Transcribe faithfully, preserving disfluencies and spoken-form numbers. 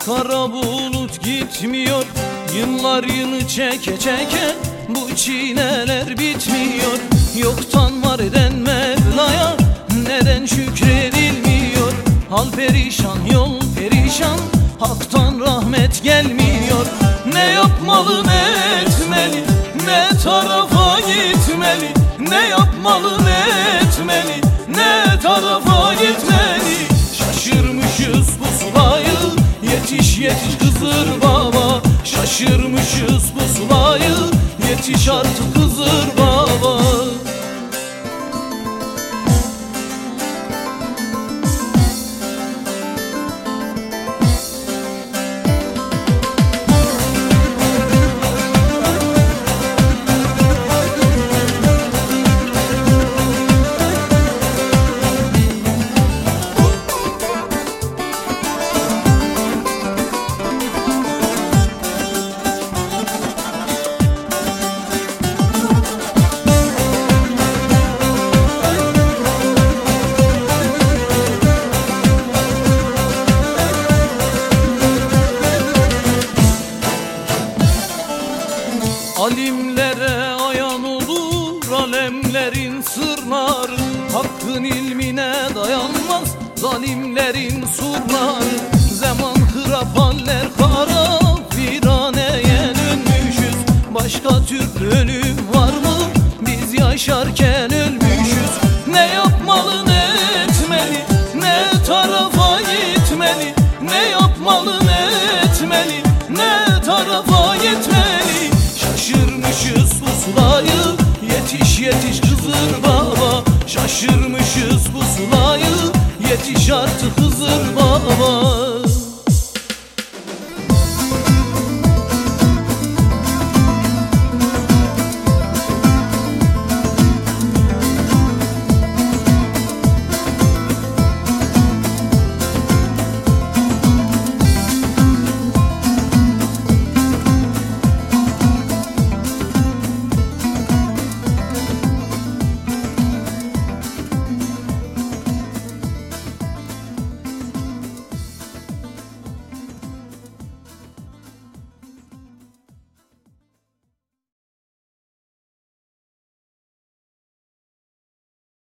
Kara bulut gitmiyor, yıllar yılı çeke çeke bu çileler bitmiyor. Yoktan var eden Mevla'ya neden şükredilmiyor? Hal perişan, yol perişan, haktan rahmet gelmiyor. Ne yapmalı ne etmeli, ne tarafa gitmeli? Ne yapmalı ne etmeli, ne tarafa gitmeli? Şaşırmışız pusulayı, yetiş yetiş Hızır Baba. Şaşırmışız pusulayı, yetiş artık Hızır Baba. Alimlere ayan olur alemlerin sırları, hakkın ilmine dayanmaz zalimlerin surları.